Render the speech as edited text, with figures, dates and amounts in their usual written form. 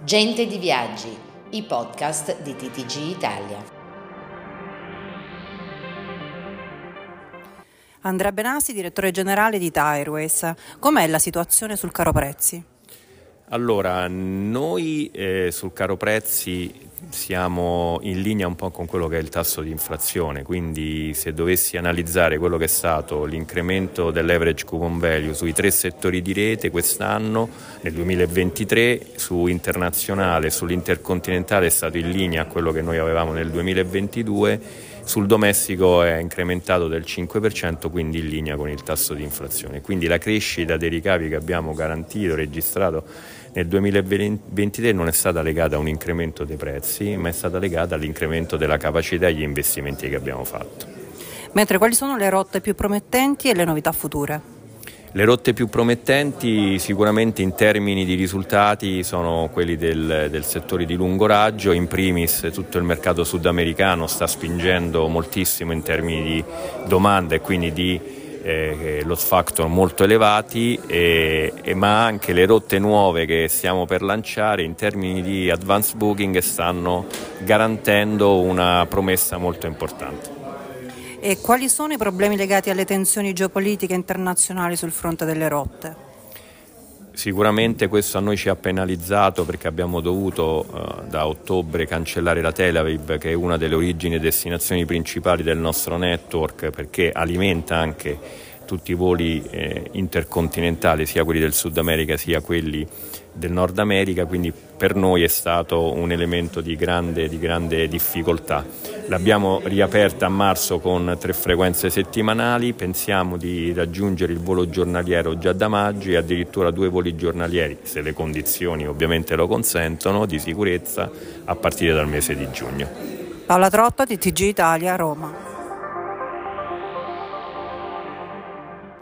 Gente di Viaggi, i podcast di TTG Italia. Andrea Benassi, direttore generale di Thai Airways. Com'è la situazione sul caro prezzi? Allora, noi sul caro prezzi siamo in linea un po' con quello che è il tasso di inflazione, quindi se dovessi analizzare quello che è stato l'incremento dell'average coupon value sui 3 settori di rete quest'anno, nel 2023, su internazionale, sull'intercontinentale è stato in linea a quello che noi avevamo nel 2022, sul domestico è incrementato del 5%, quindi in linea con il tasso di inflazione. Quindi la crescita dei ricavi che abbiamo garantito, registrato nel 2023 non è stata legata a un incremento dei prezzi, ma è stata legata all'incremento della capacità e agli investimenti che abbiamo fatto. Mentre quali sono le rotte più promettenti e le novità future? Le rotte più promettenti sicuramente in termini di risultati sono quelli del settore di lungo raggio, in primis tutto il mercato sudamericano sta spingendo moltissimo in termini di domanda e quindi di load factor molto elevati, ma anche le rotte nuove che stiamo per lanciare in termini di advanced booking stanno garantendo una promessa molto importante. E quali sono i problemi legati alle tensioni geopolitiche internazionali sul fronte delle rotte? Sicuramente questo a noi ci ha penalizzato perché abbiamo dovuto da ottobre cancellare la Tel Aviv, che è una delle origini e destinazioni principali del nostro network, perché alimenta anche tutti i voli intercontinentali, sia quelli del Sud America sia quelli del Nord America, quindi per noi è stato un elemento di grande difficoltà. L'abbiamo riaperta a marzo con 3 frequenze settimanali, pensiamo di raggiungere il volo giornaliero già da maggio e addirittura 2 voli giornalieri, se le condizioni ovviamente lo consentono, di sicurezza a partire dal mese di giugno. Paola Trotto, TTG Italia, Roma.